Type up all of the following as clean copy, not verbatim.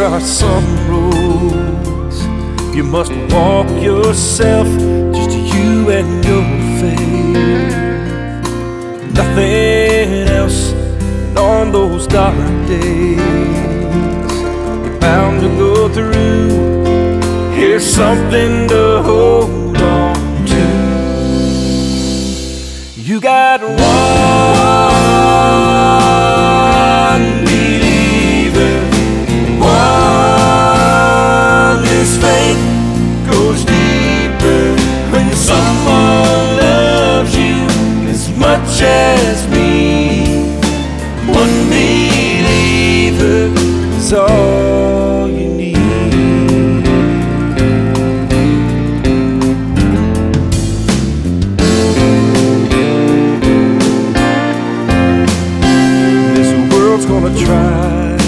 are some roads you must walk yourself, just you and your faith. Nothing else. And on those dark days you're bound to go through. Here's something to hold on to. You got one believer, one whose faith goes deeper. When someone loves you as much as me, one believer is all you need. This world's gonna try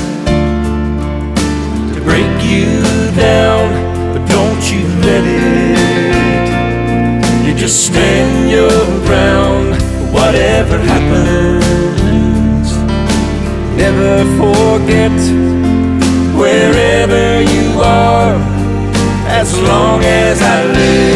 to break you down, but don't you let it. You just stand your ground, whatever happens. Never forget wherever you are, as long as I live.